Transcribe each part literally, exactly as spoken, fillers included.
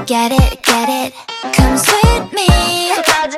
get it, get it. Come sweet me.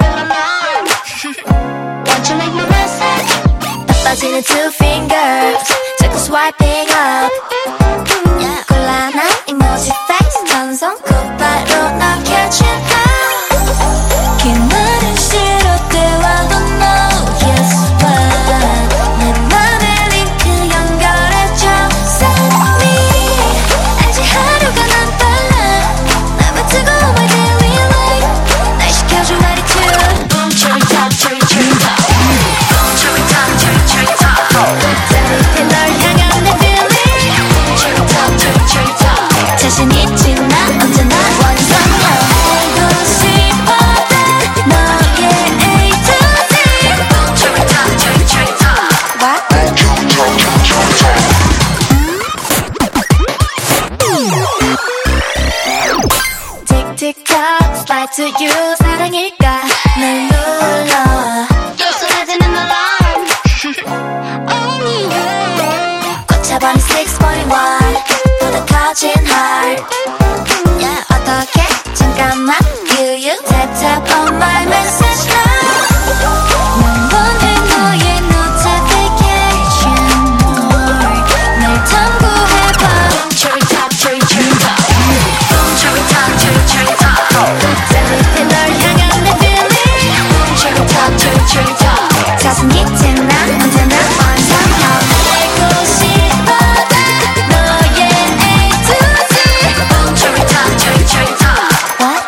Won't you make me message? 빠빠지는 two fingers. 자꾸 swiping up. yeah. 곤란한 emoji face. 전송 곧바로 널 catch it up. 긴 말은 싫어 대화도 no. Guess what? 내 맘에 링크 연결해줘. Send me. 알지 하루가 난 빨라. 날 맡고 my daily life. 날 시켜줘 attitude. Boom cherry top cherry cherry top. Boom cherry top cherry cherry top. 짜릿해 널 향한 내 feeling. Boom cherry top cherry cherry top. 자신 있지 난 언제나 완성형. 알고 싶어도 너의 A to Z. Boom cherry top cherry cherry top. What? 틱틱톡 slide to you. 사랑일까 날 눌러. 또 쏟아지는 alarm. oh yeah. 꽂혀버린 six point one. 보다 커진 heart. yeah. 어떻게 잠깐만 you you tap tap on my message now. 난 원해 너의 notification more. 날 탐구해봐. Cherry top cherry cherry top. Boom cherry top cherry cherry top. 짜릿해 널 향한 내 feeling. Boom cherry top cherry cherry top. 자신 있지 난 언제나 완성형. 알고 싶어도 너의 A to Z. Boom cherry top cherry cherry top. What?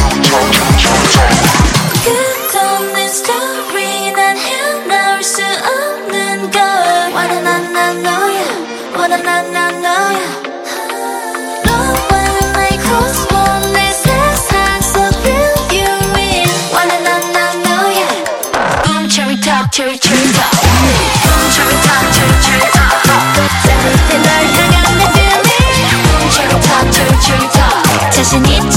끝없는 story 난 헤어나올 수 없는 걸. 원한 난 난 너야. 원한 난 난 너야. 너와 나의 close one. 내 세상 속 real you in. 원한 난 난 너야. Boom cherry top cherry cherry top. Boom cherry top cherry cherry top. 짜릿해 널 향한 내 feeling. Boom cherry top cherry cherry top. 자신 있지